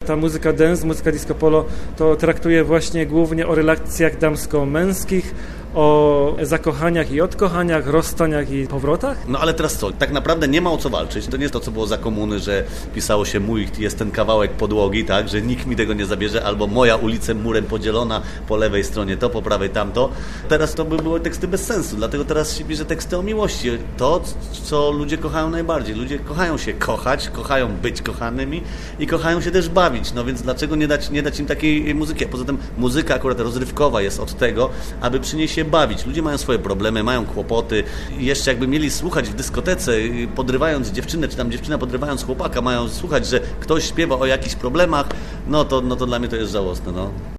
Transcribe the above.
ta muzyka dance, muzyka disco polo to traktuje właśnie głównie o relacjach damsko-męskich, o zakochaniach i odkochaniach, rozstaniach i powrotach? No ale teraz co? Tak naprawdę nie ma o co walczyć. To nie jest to, co było za komuny, że pisało się mój jest ten kawałek podłogi, tak, że nikt mi tego nie zabierze, albo moja ulica murem podzielona, po lewej stronie to, po prawej tamto. Teraz to by były teksty bez sensu, dlatego teraz się pisze teksty o miłości. To, co ludzie kochają najbardziej. Ludzie kochają się kochać, kochają być kochanymi i kochają się też bawić. No więc dlaczego nie dać im takiej muzyki? A poza tym muzyka akurat rozrywkowa jest od tego, aby przynieść się bawić. Ludzie mają swoje problemy, mają kłopoty i jeszcze jakby mieli słuchać w dyskotece, podrywając dziewczynę, czy tam dziewczyna podrywając chłopaka, mają słuchać, że ktoś śpiewa o jakichś problemach, no to dla mnie to jest żałosne, no.